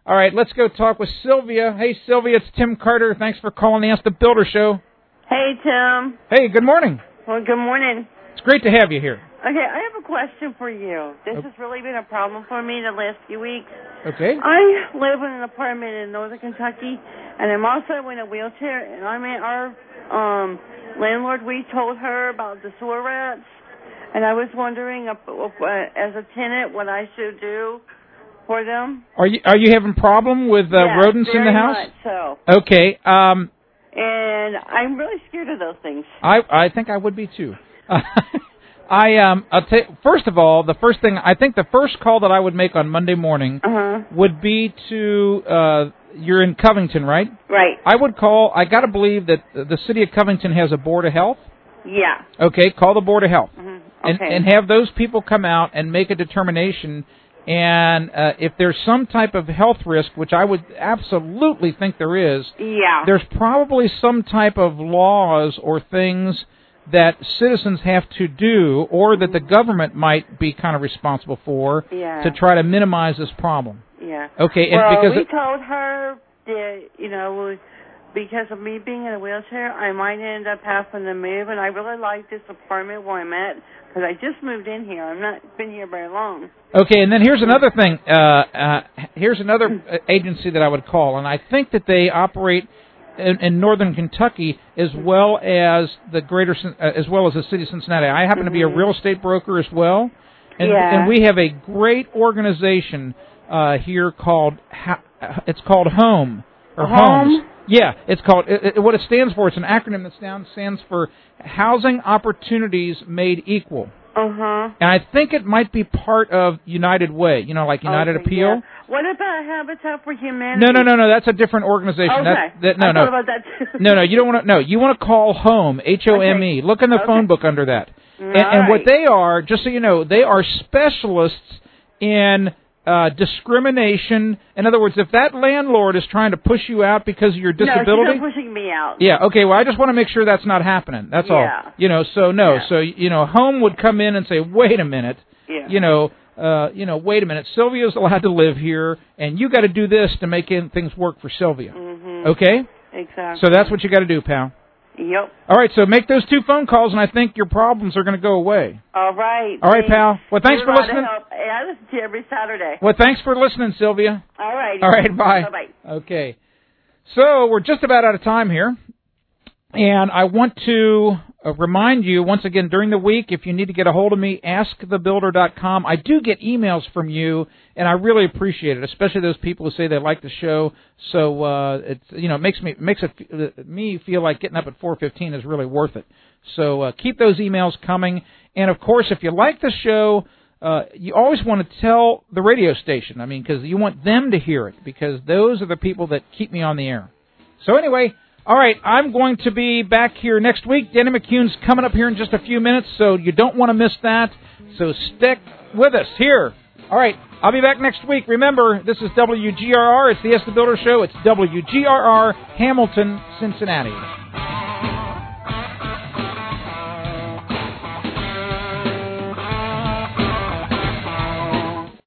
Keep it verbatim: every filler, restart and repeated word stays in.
All right, let's go talk with Sylvia. Hey, Sylvia, it's Tim Carter. Thanks for calling the Ask the Builder Show. Hey, Tim. Hey, good morning. Well, good morning. It's great to have you here. Okay, I have a question for you. This okay. has really been a problem for me the last few weeks. Okay. I live in an apartment in northern Kentucky, and I'm also in a wheelchair, and I'm at our um, landlord. We told her about the sewer rats, and I was wondering, uh, as a tenant, what I should do for them. Are you are you having a problem with uh, yes, rodents in the house? Very much so. Okay. Um, and I'm really scared of those things. I I think I would be too. I um I'll t- first of all, the first thing I think the first call that I would make on Monday morning uh-huh. would be to uh you're in Covington, right? Right. I would call. I got to believe that the city of Covington has a board of health. Yeah. Okay, call the board of health mm-hmm. okay. and and have those people come out and make a determination. And uh, if there's some type of health risk, which I would absolutely think there is, yeah. there's probably some type of laws or things that citizens have to do or that the government might be kind of responsible for yeah. to try to minimize this problem. Yeah. Okay. Well, and because we it, told her that, you know, because of me being in a wheelchair, I might end up having to move, and I really like this apartment where I'm at because I just moved in here. I've not been here very long. Okay, and then here's another thing. Uh, uh, here's another agency that I would call, and I think that they operate in, in northern Kentucky as well as the greater, uh, as well as the city of Cincinnati. I happen mm-hmm. to be a real estate broker as well, and, yeah. and we have a great organization uh, here called it's called Home or Home. Homes. Yeah, it's called, it, it, what it stands for, it's an acronym that stands, stands for Housing Opportunities Made Equal. Uh-huh. And I think it might be part of United Way, you know, like United okay, Appeal. Yeah. What about Habitat for Humanity? No, no, no, no, that's a different organization. Okay. That, that, no, I no. thought about that too. no, no, you don't want to, no, you want to call Home, H O M E. Okay. Look in the okay. phone book under that. All and, and right. what they are, just so you know, they are specialists in Uh, discrimination. In other words, if that landlord is trying to push you out because of your disability, no, she's not pushing me out. Yeah, okay. Well, I just want to make sure that's not happening. That's yeah. all. You know, so no, yeah. so you know, Home would come in and say, "Wait a minute." Yeah. You know, uh, you know, wait a minute. Sylvia's allowed to live here, and you got to do this to make in, things work for Sylvia. Mm-hmm. Okay. Exactly. So that's what you got to do, pal. Yep. All right, so make those two phone calls, and I think your problems are going to go away. All right. All right, pal. Well, thanks for listening. Hey, I listen to you every Saturday. Well, thanks for listening, Sylvia. All right. All right, bye. Bye-bye. Okay. So we're just about out of time here, and I want to uh, remind you once again during the week, if you need to get a hold of me, ask the builder dot com. I do get emails from you, and I really appreciate it, especially those people who say they like the show. So uh, it's you know it makes me makes it uh, me feel like getting up at four fifteen is really worth it. So uh, keep those emails coming, and of course, if you like the show, uh, you always want to tell the radio station. I mean, because you want them to hear it, because those are the people that keep me on the air. So anyway. All right, I'm going to be back here next week. Danny McCune's coming up here in just a few minutes, so you don't want to miss that. So stick with us here. All right, I'll be back next week. Remember, this is W G R R. It's the Ask the Builder Show. It's W G R R, Hamilton, Cincinnati.